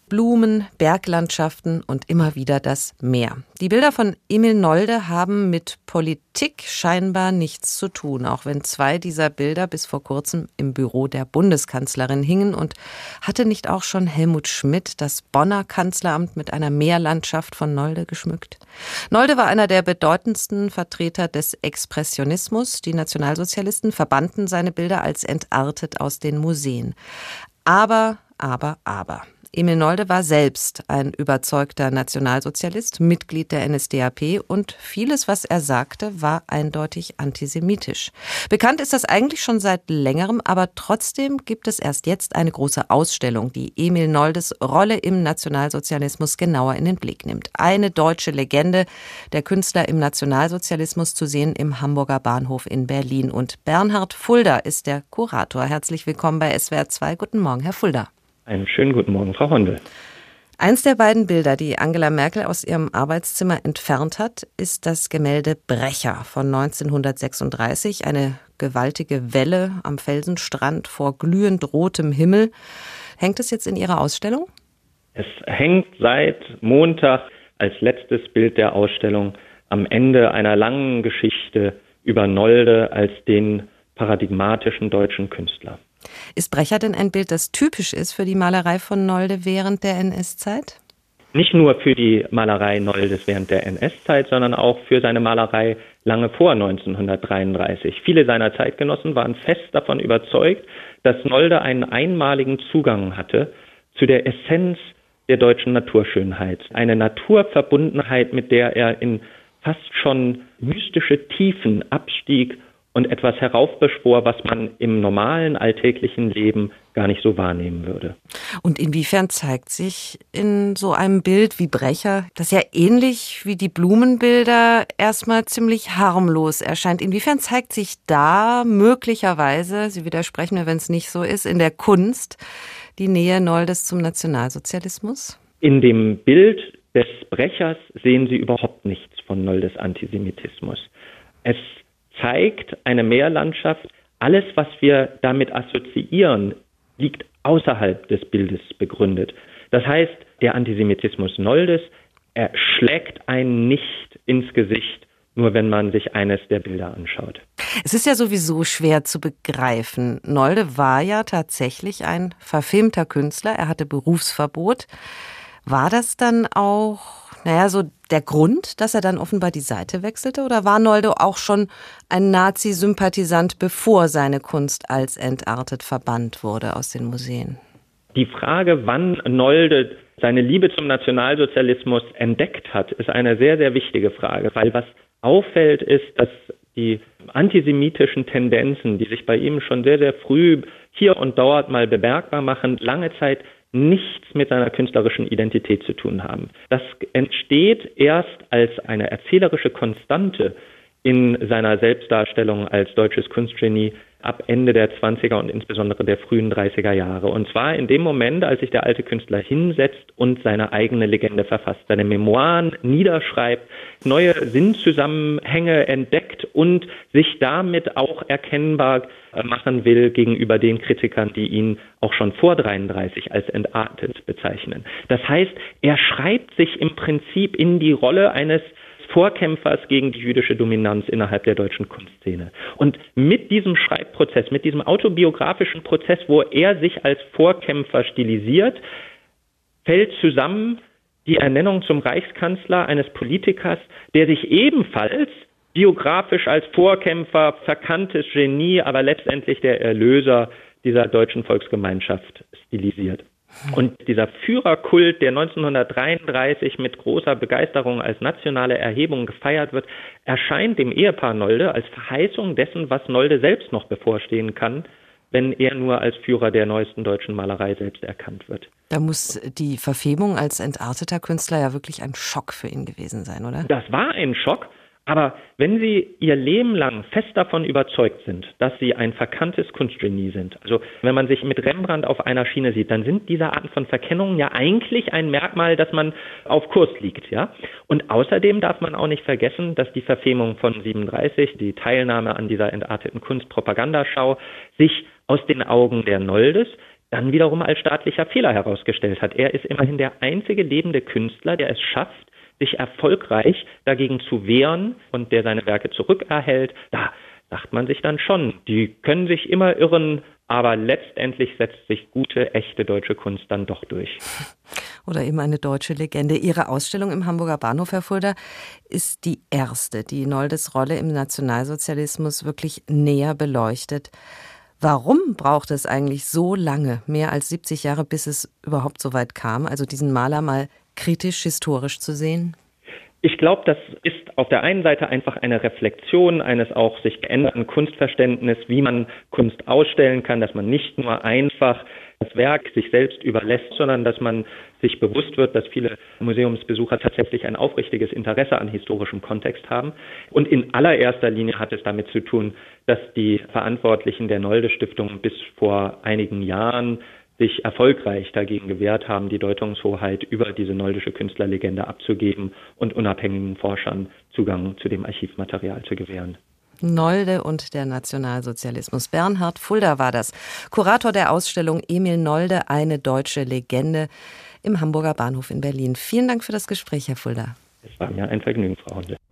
Blumen, Berglandschaften und immer wieder das Meer. Die Bilder von Emil Nolde haben mit Politik scheinbar nichts zu tun, auch wenn 2 dieser Bilder bis vor kurzem im Büro der Bundeskanzlerin hingen. Und hatte nicht auch schon Helmut Schmidt das Bonner Kanzleramt mit einer Meerlandschaft von Nolde geschmückt? Nolde war einer der bedeutendsten Vertreter des Expressionismus. Die Nationalsozialisten verbannten seine Bilder als entartet aus den Museen. Aber. Emil Nolde war selbst ein überzeugter Nationalsozialist, Mitglied der NSDAP und vieles, was er sagte, war eindeutig antisemitisch. Bekannt ist das eigentlich schon seit längerem, aber trotzdem gibt es erst jetzt eine große Ausstellung, die Emil Noldes Rolle im Nationalsozialismus genauer in den Blick nimmt. Eine deutsche Legende, der Künstler im Nationalsozialismus, zu sehen im Hamburger Bahnhof in Berlin. Und Bernhard Fulda ist der Kurator. Herzlich willkommen bei SWR 2. Guten Morgen, Herr Fulda. Einen schönen guten Morgen, Frau Hondel. Eins der beiden Bilder, die Angela Merkel aus ihrem Arbeitszimmer entfernt hat, ist das Gemälde Brecher von 1936. Eine gewaltige Welle am Felsenstrand vor glühend rotem Himmel. Hängt es jetzt in Ihrer Ausstellung? Es hängt seit Montag als letztes Bild der Ausstellung am Ende einer langen Geschichte über Nolde als den paradigmatischen deutschen Künstler. Ist Brecher denn ein Bild, das typisch ist für die Malerei von Nolde während der NS-Zeit? Nicht nur für die Malerei Noldes während der NS-Zeit, sondern auch für seine Malerei lange vor 1933. Viele seiner Zeitgenossen waren fest davon überzeugt, dass Nolde einen einmaligen Zugang hatte zu der Essenz der deutschen Naturschönheit. Eine Naturverbundenheit, mit der er in fast schon mystische Tiefen abstieg und etwas heraufbeschwor, was man im normalen alltäglichen Leben gar nicht so wahrnehmen würde. Und inwiefern zeigt sich in so einem Bild wie Brecher, das ja ähnlich wie die Blumenbilder erstmal ziemlich harmlos erscheint, inwiefern zeigt sich da möglicherweise, Sie widersprechen mir, wenn es nicht so ist, in der Kunst die Nähe Noldes zum Nationalsozialismus? In dem Bild des Brechers sehen Sie überhaupt nichts von Noldes Antisemitismus. Es zeigt eine Meerlandschaft. Alles, was wir damit assoziieren, liegt außerhalb des Bildes begründet. Das heißt, der Antisemitismus Noldes, er schlägt einen nicht ins Gesicht, nur wenn man sich eines der Bilder anschaut. Es ist ja sowieso schwer zu begreifen. Nolde war ja tatsächlich ein verfilmter Künstler. Er hatte Berufsverbot. War das dann auch so der Grund, dass er dann offenbar die Seite wechselte? Oder war Nolde auch schon ein Nazi-Sympathisant, bevor seine Kunst als entartet verbannt wurde aus den Museen? Die Frage, wann Nolde seine Liebe zum Nationalsozialismus entdeckt hat, ist eine sehr, sehr wichtige Frage. Weil was auffällt, ist, dass die antisemitischen Tendenzen, die sich bei ihm schon sehr, sehr früh hier und dort mal bemerkbar machen, lange Zeit nichts mit seiner künstlerischen Identität zu tun haben. Das entsteht erst als eine erzählerische Konstante in seiner Selbstdarstellung als deutsches Kunstgenie ab Ende der 20er und insbesondere der frühen 30er Jahre. Und zwar in dem Moment, als sich der alte Künstler hinsetzt und seine eigene Legende verfasst, seine Memoiren niederschreibt, neue Sinnzusammenhänge entdeckt und sich damit auch erkennbar machen will gegenüber den Kritikern, die ihn auch schon vor 33 als entartet bezeichnen. Das heißt, er schreibt sich im Prinzip in die Rolle eines Vorkämpfers gegen die jüdische Dominanz innerhalb der deutschen Kunstszene. Und mit diesem Schreibprozess, mit diesem autobiografischen Prozess, wo er sich als Vorkämpfer stilisiert, fällt zusammen die Ernennung zum Reichskanzler eines Politikers, der sich ebenfalls biografisch als Vorkämpfer, verkanntes Genie, aber letztendlich der Erlöser dieser deutschen Volksgemeinschaft stilisiert. Und dieser Führerkult, der 1933 mit großer Begeisterung als nationale Erhebung gefeiert wird, erscheint dem Ehepaar Nolde als Verheißung dessen, was Nolde selbst noch bevorstehen kann, wenn er nur als Führer der neuesten deutschen Malerei selbst erkannt wird. Da muss die Verfemung als entarteter Künstler ja wirklich ein Schock für ihn gewesen sein, oder? Das war ein Schock. Aber wenn Sie Ihr Leben lang fest davon überzeugt sind, dass Sie ein verkanntes Kunstgenie sind, also wenn man sich mit Rembrandt auf einer Schiene sieht, dann sind diese Arten von Verkennungen ja eigentlich ein Merkmal, dass man auf Kurs liegt, ja. Und außerdem darf man auch nicht vergessen, dass die Verfemung von 37, die Teilnahme an dieser entarteten Kunstpropagandaschau, sich aus den Augen der Noldes dann wiederum als staatlicher Fehler herausgestellt hat. Er ist immerhin der einzige lebende Künstler, der es schafft, sich erfolgreich dagegen zu wehren und der seine Werke zurückerhält. Da sagt man sich dann schon, die können sich immer irren, aber letztendlich setzt sich gute, echte deutsche Kunst dann doch durch. Oder eben eine deutsche Legende. Ihre Ausstellung im Hamburger Bahnhof, Herr Fulda, ist die erste, die Noldes Rolle im Nationalsozialismus wirklich näher beleuchtet. Warum braucht es eigentlich so lange, mehr als 70 Jahre, bis es überhaupt so weit kam, also diesen Maler mal kritisch, historisch zu sehen? Ich glaube, das ist auf der einen Seite einfach eine Reflexion eines auch sich geänderten Kunstverständnisses, wie man Kunst ausstellen kann, dass man nicht nur einfach das Werk sich selbst überlässt, sondern dass man sich bewusst wird, dass viele Museumsbesucher tatsächlich ein aufrichtiges Interesse an historischem Kontext haben. Und in allererster Linie hat es damit zu tun, dass die Verantwortlichen der Nolde-Stiftung bis vor einigen Jahren sich erfolgreich dagegen gewehrt haben, die Deutungshoheit über diese noldische Künstlerlegende abzugeben und unabhängigen Forschern Zugang zu dem Archivmaterial zu gewähren. Nolde und der Nationalsozialismus. Bernhard Fulda war das, Kurator der Ausstellung Emil Nolde, eine deutsche Legende im Hamburger Bahnhof in Berlin. Vielen Dank für das Gespräch, Herr Fulda. Es war mir ein Vergnügen, Frau Hundel.